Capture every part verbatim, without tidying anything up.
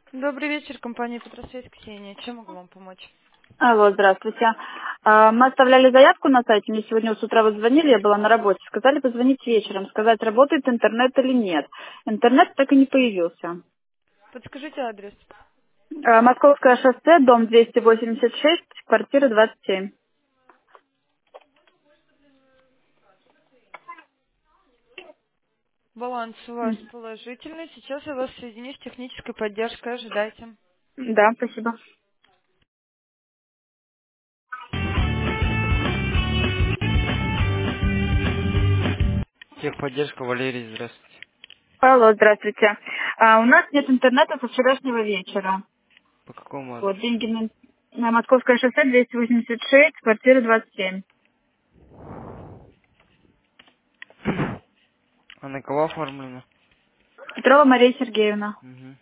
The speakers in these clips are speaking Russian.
Добрый вечер, компания «Петросвязь», Ксения. Чем могу вам помочь? Алло, здравствуйте. А, Мы оставляли заявку на сайте, мне сегодня с утра вы звонили, я была на работе. Сказали позвонить вечером, сказать, работает интернет или нет. Интернет так и не появился. Подскажите адрес. А, Московское шоссе, дом двести восемьдесят шесть, квартира двадцать семь. Баланс у вас М, положительный. Сейчас я вас соединю с технической поддержкой. Ожидайте. Да, спасибо. Техподдержка, Валерий, здравствуйте. Алло, здравствуйте. А, у нас нет интернета со вчерашнего вечера. По какому Вот, адресу? деньги на, на Московское шоссе, двести восемьдесят шесть, квартира двадцать семь. А на кого оформлено? Петрова Мария Сергеевна. Угу.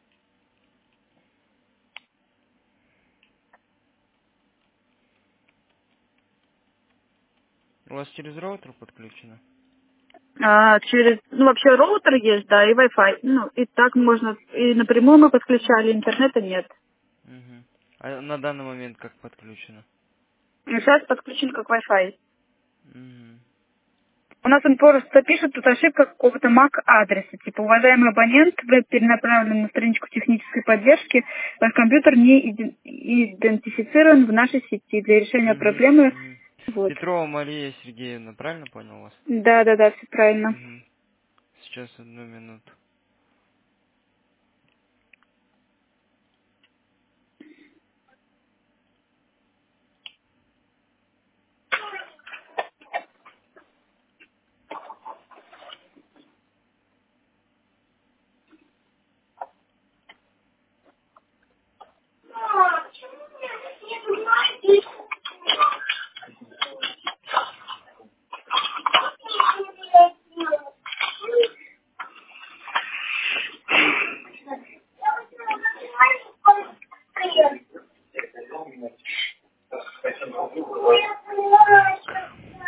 У вас через роутер подключено? А, через, ну, вообще роутер есть, да, и Wi-Fi. Ну, и так можно, и напрямую мы подключали, интернета нет. Угу. А на данный момент как подключено? И сейчас подключен как Wi-Fi. Угу. У нас он просто пишет тут ошибка какого-то MAC-адреса. Типа, уважаемый абонент, вы перенаправлены на страничку технической поддержки. Ваш компьютер не иде- идентифицирован в нашей сети. Для решения Угу. проблемы, Угу. вот. Петрова Мария Сергеевна, правильно понял вас? Да, да, да, все правильно. Угу. Сейчас одну минуту. Так.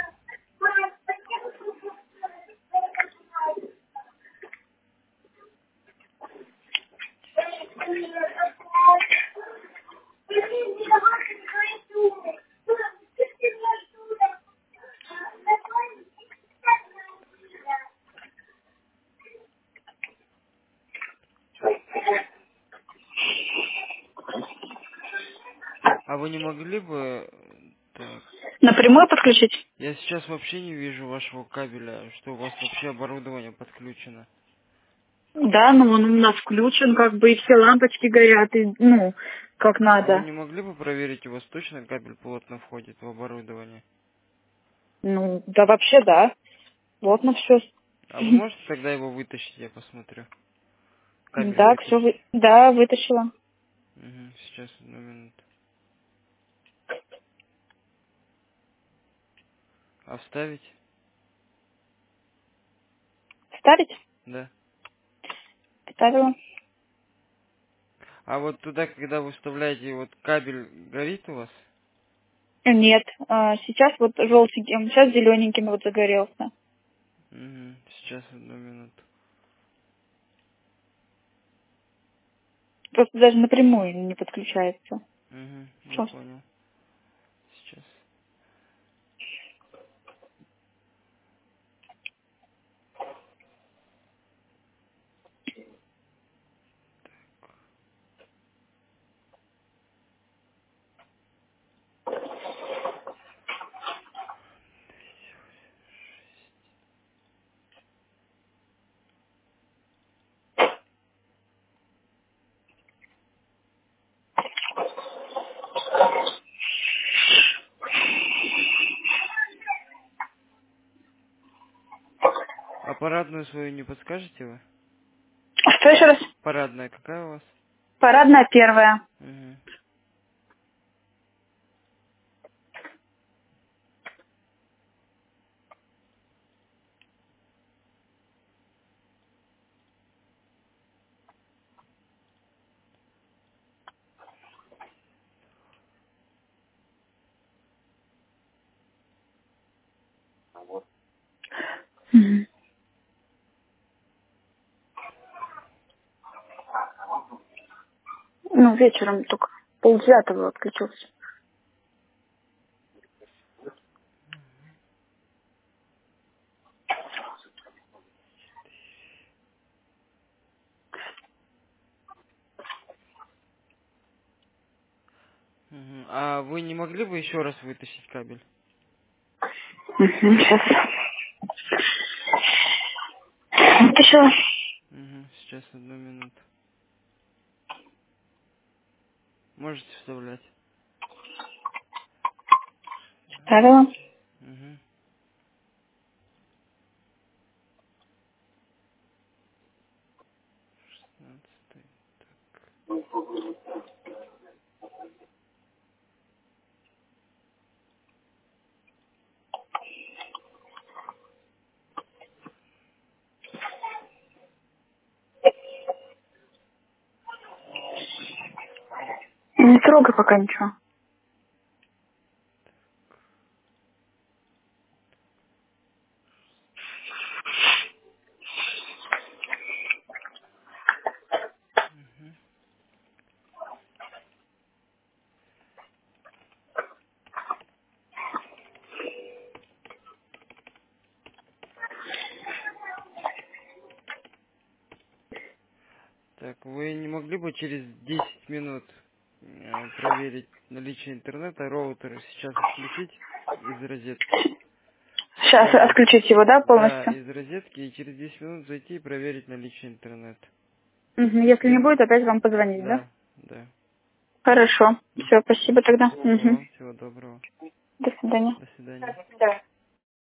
А вы не могли бы... Так. Напрямую подключить? Я сейчас вообще не вижу вашего кабеля, что у вас вообще оборудование подключено. Да, ну он у нас включен, как бы, и все лампочки горят, и, ну, как А вы надо. не могли бы проверить, у вас точно кабель плотно входит в оборудование? Ну, да вообще да. Вот на все. А вы можете тогда его вытащить, я посмотрю? Кабель Так, все, вытащить. да, вытащила. Угу, сейчас, одну минуту. А вставить? Ставить? Да. Ставила. А вот туда, когда вы вставляете, вот кабель горит у вас? Нет, а, сейчас вот желтеньким, сейчас зелененьким вот загорелся. Угу, сейчас, одну минуту. Просто даже напрямую не подключается. Угу, я Просто. понял. Сейчас. А парадную свою не подскажете вы? Что еще раз? Парадная какая у вас? Парадная первая. Угу. Мгм. Ну, вечером только. Полдевятого отключился. Мгм. А вы не могли бы еще раз вытащить кабель? Сейчас. Вытащила. Угу. Сейчас, одну минуту. Можете вставлять? Вставила. Угу. шестнадцатый. Не трогай пока ничего. Так, вы не могли бы через десять минут э, проверить наличие интернета, роутер сейчас отключить из розетки? Сейчас Проверить. отключить его, да, Да, полностью? из розетки и через десять минут зайти и проверить наличие интернета. Угу. Если не Если... будет, опять вам позвонить, да? Да, да. Хорошо. Все, спасибо тогда. Все, Угу. всего доброго. До свидания. До свидания. Давай.